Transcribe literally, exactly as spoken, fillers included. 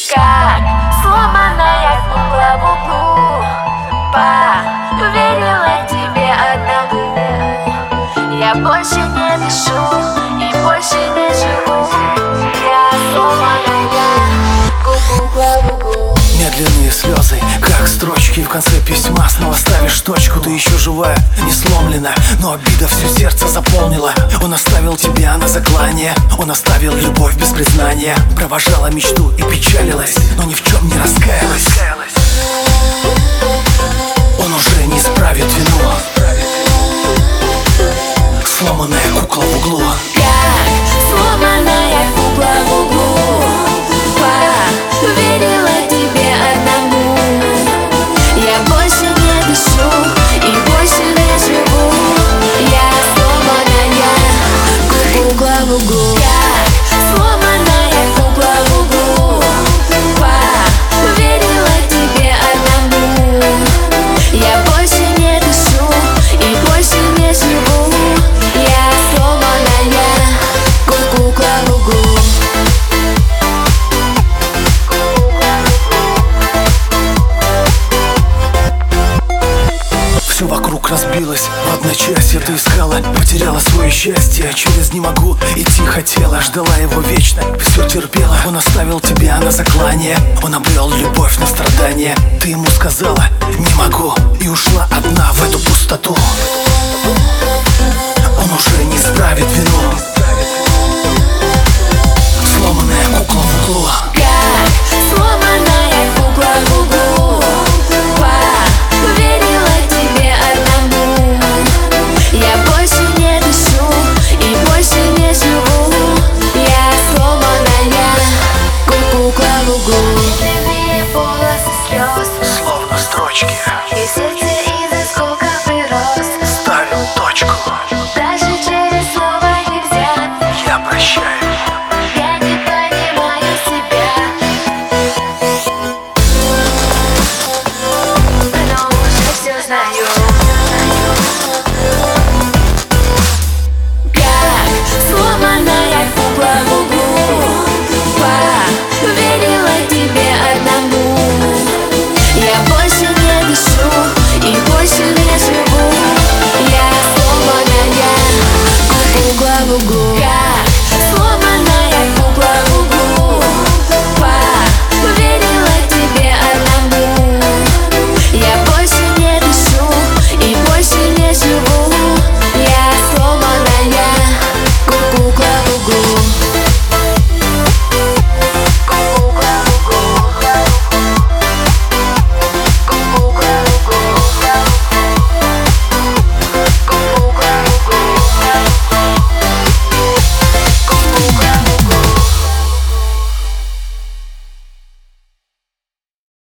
Как сломанная кукла в углу, поверила тебе одному. Я больше не дышу и больше не живу. Я сломанная кукла в углу. Медленные слезы, как строчки в конце письма. Снова ставишь точку, ты еще живая, не сломлена, но обида все сердце заполнила. Он оставил тебя на заклание, он оставил любовь без признания. Провожала мечту и печалилась, но ни в чем не раскаялась. Он уже не исправит вину. Сломанная кукла в углу. Как сломанная кукла в углу, поверила тебе одному. Я больше не дышу и больше не живу. Я сломанная кукла в углу. Как сломанная кукла в углу, поверила тебе одному. Я больше не дышу и больше не живу. Я сломанная кукла в углу. Все вокруг разбилось в одночасье. Ты искала, потеряла свое счастье. Через не могу идти хотела, ждала его вечно, все терпела. Он оставил тебя на заклание, он обрел любовь на страдания. Ты ему сказала не могу и ушла одна в эту пустоту. Он уже не исправит вину. Сломанная